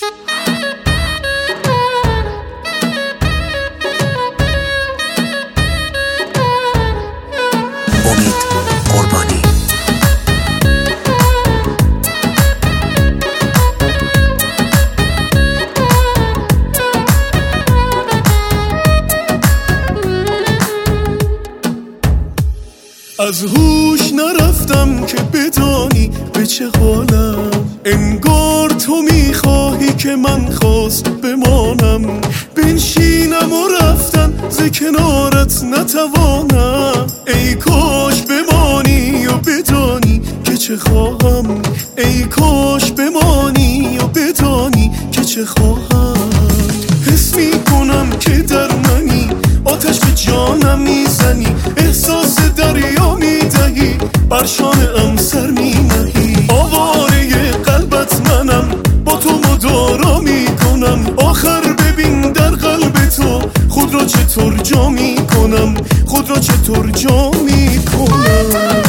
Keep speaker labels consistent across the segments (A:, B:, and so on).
A: امید قربانی.
B: از هوش نرفتم که بدانی به چه حالم، انگار تو میخواهی که من خواست بمانم، بنشینم و رفتن ز کنارت نتوانم. ای کاش بمانی و بدانی که چه خواهم، ای کاش بمانی و بدانی که چه خواهم. حس میکنم که در منی، آتش به جانم میزنی، احساس دریا میدهی، بر شانه‌ام سر مینهی. آواره قلبت منم، با تو مدارا میکنم، آخر ببین در قلب تو خود را چطور جا میکنم، خود را چطور جا میکنم.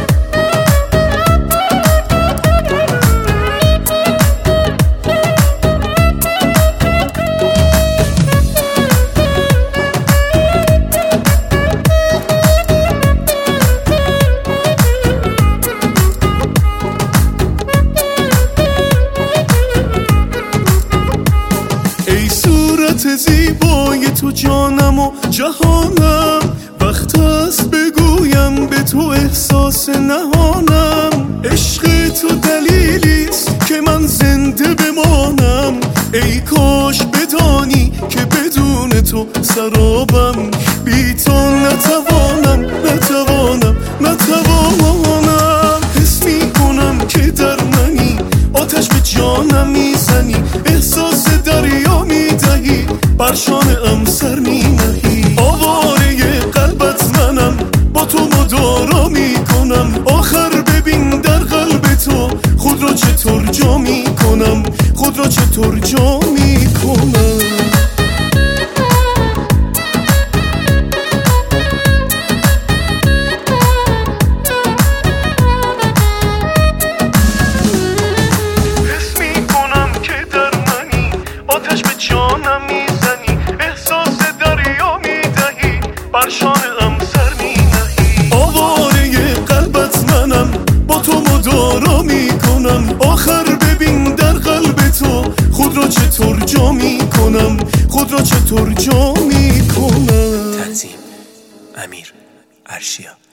B: زیبای تو جانم و جهانم، وقت است بگویم به تو احساس نهانم. عشق تو دلیلیست که من زنده بمانم، ای کاش بدانی که بدون تو سرابم، بی تو نتوانم نتوانم نتوانم. حس میکنم که در منی، آتش به جانم میزنی، احساس دریا میدهی، بر شانه‌ام سر مینهی. آواره قلبت منم، با تو مدارا میکنم، آخر ببین در قلب تو خود را چطور جا میکنم، خود را چطور جا میکنم. جانم میزنی، احساس دریا میدهی، بر شانه‌ام سر مینهی. آواره قلبت منم، با تو مدارا میکنم، آخر ببین در قلب تو خود را چطور جا میکنم، خود را چطور جا میکنم.
A: تنظیم امیر عرشیا.